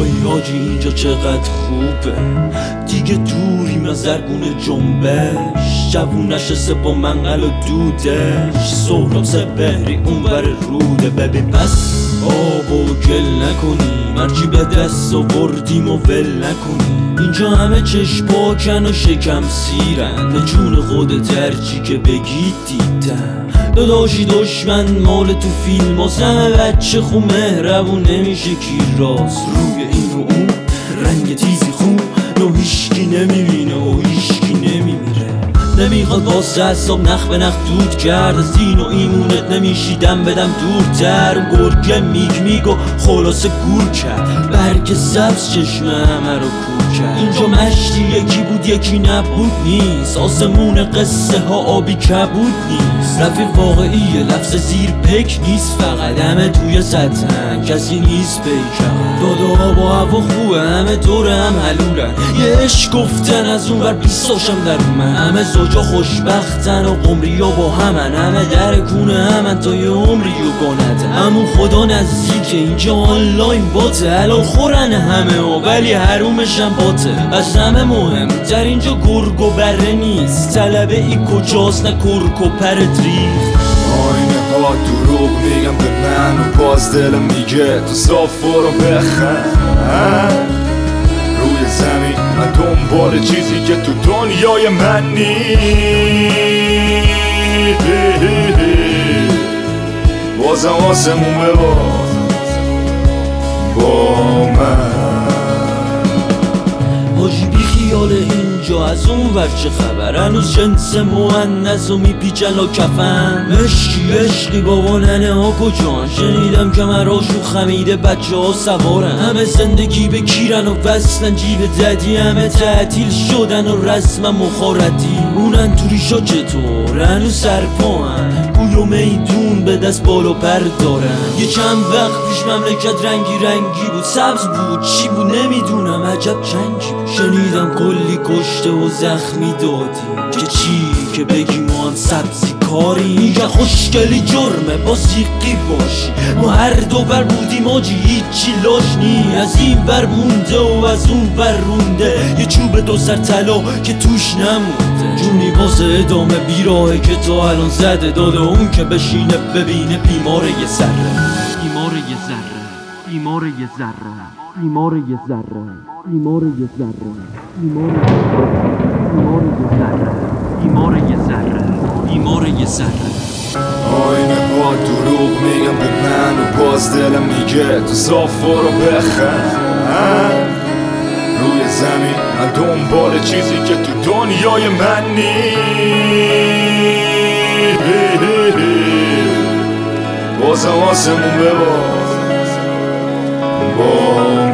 وای حاجی اینجا چقدر خوبه، دیگه دوریم از زرگون جنبش، جوون نشسته با منقل و دودش، سهراب سپهری اونور روده. ببین پس آبو گل نکنیم، هرچی به دست آوردیم و ول نکنیم. اینجا همه چشم پاکن و شکم سیرن، به جون خودت هرچی که بگید دیدن. داداشی دشمن مال تو فیلم همه بچه خو مهربون نمیشه کی راست، روی این و اون رنگ تیزی خون نو هیشکی نمیبینه و هیشکی نمیمیره. نمیخواد واسه حساب نخ به نخ دود کرد، از دین و ایمونت نمیشیدم بدم دورتر. گرگه میگ و خلاصه گور کرد، برگ سبز چشم همه رو کور کرد. اینجا مشتی یکی بود یکی نبود نیست، آسمون قصه ها آبی کبود نیست. رفیق واقعیه لفظ زیر پک نیست، فقط همه توی سطحن کسی نیست پیکن. دادا با هوا خوبه همه دور هم حلولن، یه عشق گفتن از اون ور 20 ساشم در من. همه زوجا خوشبختن و قمری ها با همن، همه در کونه همن تا یه عمری و گانت. همون خدا نزدیکه اینجا آنلاین باته، حلال خورن همه ها ولی حرومشم باته. از همه مهم در اینجا گرگ و بره نیست، طلبه ای کجاست نه کرک و پر ریخت. آینه ها دروغ میگم به من و باز دلم میگه تو صاف برو بخند. روی زمین من دنبال چیزی که تو دنیای من نیست، بازم آسمون بباز با من. حاجی بی خیال اینجا از اون ور چه خبر، هنوز جنس مؤنث و میپیچن و کفن. عشقی بابا ننه ها کجان، شنیدم که مراشو خمیده بچه ها سوارن. همه زندگی به کیرن و وصلن جیب ددی، همه تعطیل شدن و رسم مخارتی. اونن تو ریشا چطور هنوز سرپاهن، گوی و میدون به دست بال و پر دارن. یه چند وقت پیش مملکت رنگی بود، سبز بود چی بود نمیدونم، عجب چنگی بود. شنیدم کلی کشته و زخمی دادی، که چی که بگی ما هم سبزی کاری. میگه خوشگلی جرمه با سیقی باشی، ما هر دو بر بودیم آجی هیچی لاش نی. از این بر مونده و از اون بر رونده، یه چوب دو سر طلا که توش نمونده. جونی واسه ادامه بیراهه که تا الان زده، داده اون که بشینه ببینه بیمار یه ذره، بیمار یه ذره، بیمار یه ذره، بیمار یه ذره، بیمار یه ذره، بیمار یه ذره، بیمار یه ذره، بیمار یه ذره. آینه ها دروغ میگم به من و باز دلم میگه تو صاف برو بخند. روی زمین من دنبال چیزی که تو دنیای من نیست، بازم آسمون بباز با